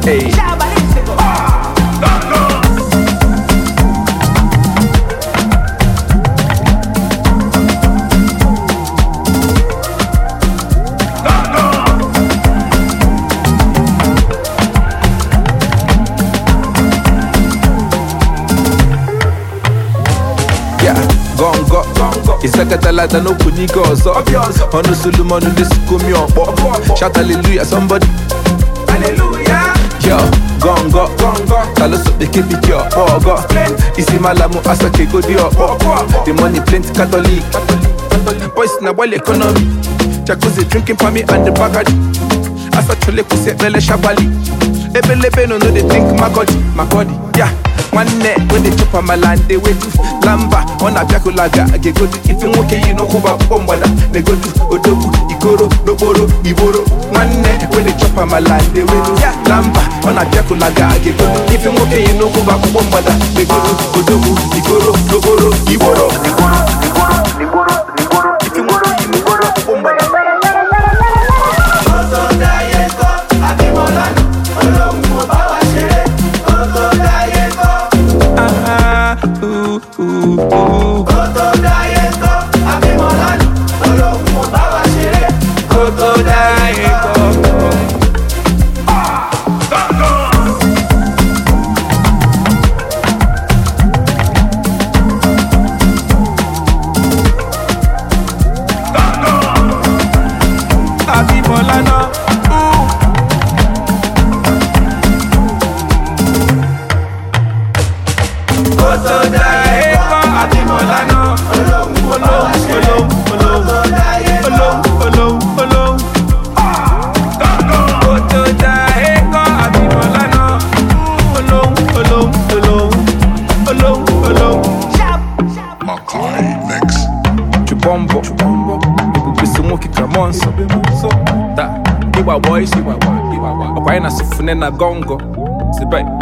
Hey. Gongo, Isakatalata no kuniko ozo. Ono Solomon this kumi opo. Shout hallelujah somebody. Hallelujah. Yo, gongo, Taloso they keep it your ogo. Isi malamu asake go di opo. The money plenty Catholic. Boys na wall economy. Jacuzzi drinking for me and the bagage. Asa chole kuse bele shabali. Ebelebe no they think Makodi, yeah. One neck when they chop on my land, they wait to Lamba on a Jakulaga. I get good if you okay, you know who about Bombada. They go to Odogu, Igoro, Noboro, Iboro. One neck when they chop on my land, they wait to Lamba on a Jakulaga. I get good if you okay, you know who about Bombada. They go to Odogu, Igoro, Noboro, Iboro. If you okay, you know who about Bombada. Boys, why not suffer na gongo?